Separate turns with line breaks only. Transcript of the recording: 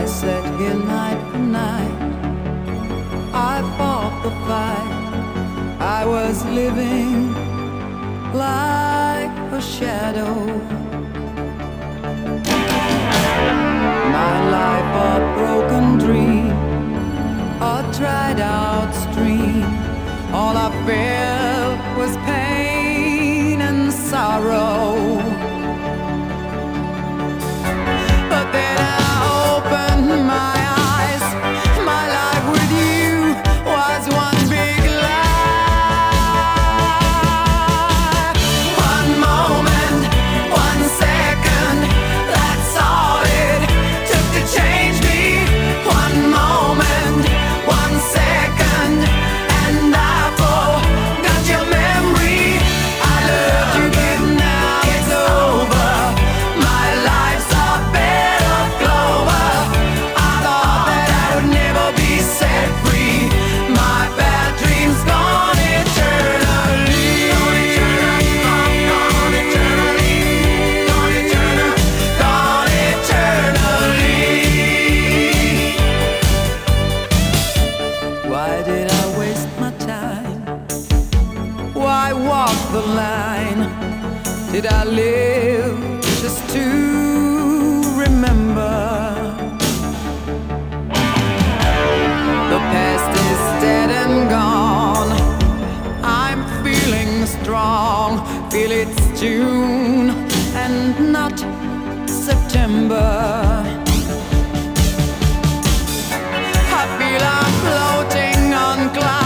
sat here night for night. I fought the fight. I was living like a shadow. My life a broken dream, a dried out stream. All I felt was pain and sorrow. But then I opened my eyes. My life with you was one big lie. One moment, 1 second, that's all it took to change me. One moment, 1 second, and I forgot your memory. I loved you, but now it's over. My life's a bed of clover. I thought that I would never be set free. My bad dreams gone eternally. Gone eternally. Gone eternally. Gone eternally. Why did I waste my time? Why walk the line? Did I live just to remember? The past is dead and gone. I'm feeling strong. Feel it's June and not September. I feel I'm floating on clouds.